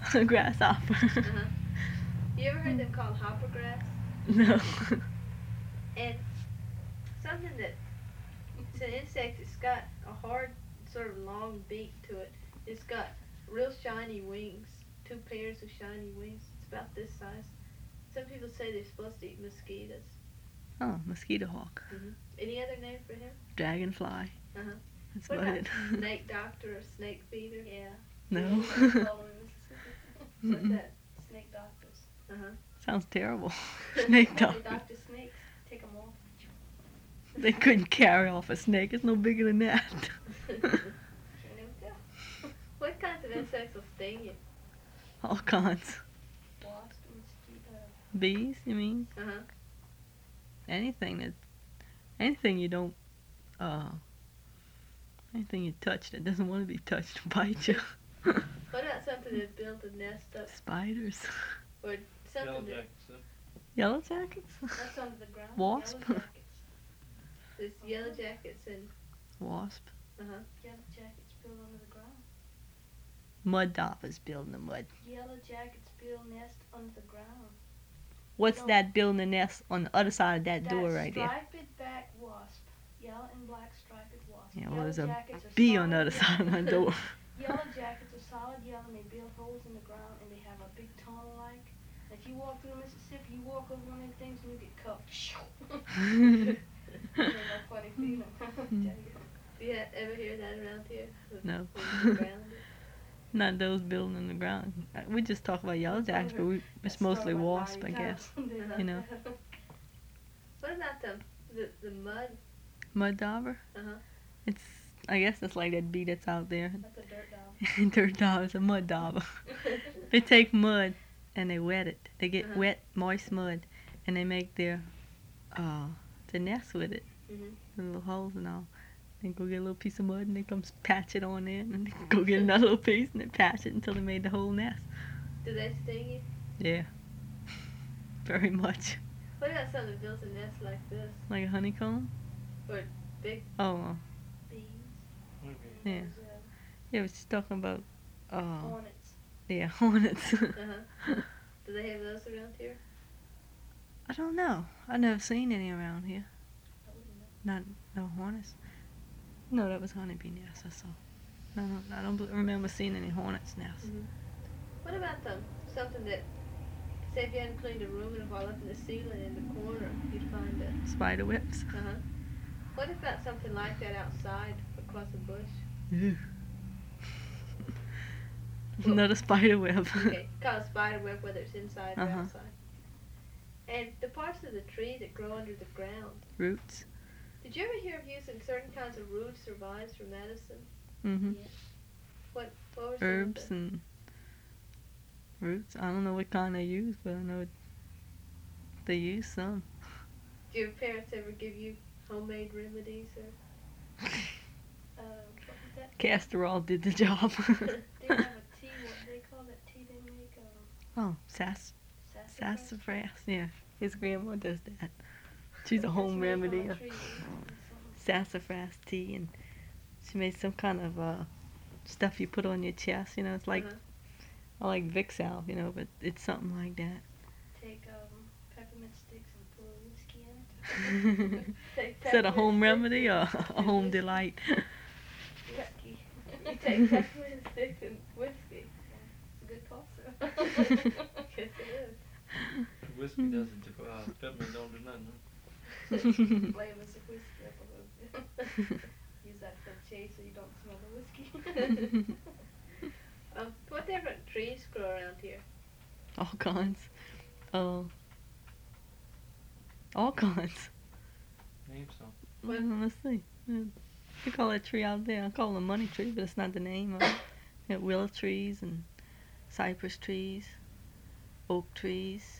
Grasshopper. Uh-huh. You ever heard them called hopper grass? No. And something that, it's an insect, it's got a hard, sort of long beak to it. It's got real shiny wings, 2 pairs of shiny wings. It's about this size. Some people say they're supposed to eat mosquitoes. Oh, mosquito hawk. Any other name for him? Dragonfly. Uh-huh. That's What about about it. snake doctor or snake feeder? Yeah. No. What's that? Snake doctors. Uh-huh. Sounds terrible. Snake They doctor. doctor snakes, take them off. They couldn't carry off a snake. It's no bigger than that. Can't even tell. What kinds of insects will sting you? All kinds. Wasp, mosquito. Bees, you mean? Uh-huh. Anything you don't, anything you touch that doesn't want to be touched will bite you. What about something that builds a nest up? Spiders. Or Yellow something that, jackets. Yellow jackets. That's under the ground. Wasp. Yellow jackets. there's yellow jackets and, Wasp. uh-huh. Yellow jackets build under the ground. Mud daubers building the mud. Yellow jackets build nest under the ground. What's No. that building the nest on the other side of that door right there? Striped back wasp. Yellow and black striped wasp. Yeah, Yellow well, there's a jackets are bee on the solid other side of yellow. my door. Yellow jackets are solid yellow and they build holes in the ground and they have a big tunnel like. If you walk through Mississippi, you walk over one of them things and you get cut. That's a funny feeling. Do you ever hear that around here? No. When you're grounded? Not those building in the ground. We just talk about yellow jackets, but it's mostly wasp, I guess. You know. What about the mud? Mud dauber? Uh-huh. I guess it's like that bee that's out there. That's a dirt dog. Dirt dauber is a mud dauber. They take mud and they wet it. They get Uh-huh. wet, moist mud, and they make their nest with it. Mhm. The little holes and all. They go get a little piece of mud and they come patch it on there, and they go get another little piece and they patch it until they made the whole nest. Do they sting you? Yeah. Very much. What about something that builds a nest like this? Like a honeycomb? Big? Oh, Bees. Okay. yeah. Those, Yeah, we're just talking about, hornets. yeah, hornets. Uh-huh. Do they have those around here? I don't know. I've never seen any around here. I wouldn't know. No hornets. No, that was honeybee nests I saw. No, I don't remember seeing any hornets nests. Mm-hmm. What about something that, say if you hadn't cleaned a room and while up in the ceiling in the corner, you'd find a, Spider webs. uh-huh. What about something like that outside across a bush? Ew. Another spider web. Okay, called a spider web, whether it's inside or Uh-huh. outside. And the parts of the tree that grow under the ground. Roots. Did you ever hear of using certain kinds of roots or vines for medicine? Mm-hmm. Yeah. What were some of Herbs the- and roots. I don't know what kind they use, but I know they use some. Do your parents ever give you homemade remedies or? What was that? Castor oil did the job. They have a tea, what they call that tea they make? Oh, Sassafras? sassafras. Yeah, his grandma does that. She's a home It's made from remedy a of tree. sassafras tea, and she made some kind of stuff you put on your chest. You know, it's like Uh-huh. I like Vicks Salve, you know, but it's something like that. Take peppermint sticks and put a whiskey in it. Take Is that a home peppermint remedy or a home delight? Whiskey. You take peppermint sticks and whiskey. It's a good cough syrup. Yes, it is. Whiskey doesn't, peppermint don't do nothing, huh? Flavors of whiskey up a little bit. Use that for chase so you don't smell the whiskey. What different trees grow around here? All kinds. All kinds. Name some. What? Let's see. We call that tree out there. I call it a money tree, but it's not the name of it. We got willow trees and cypress trees, oak trees,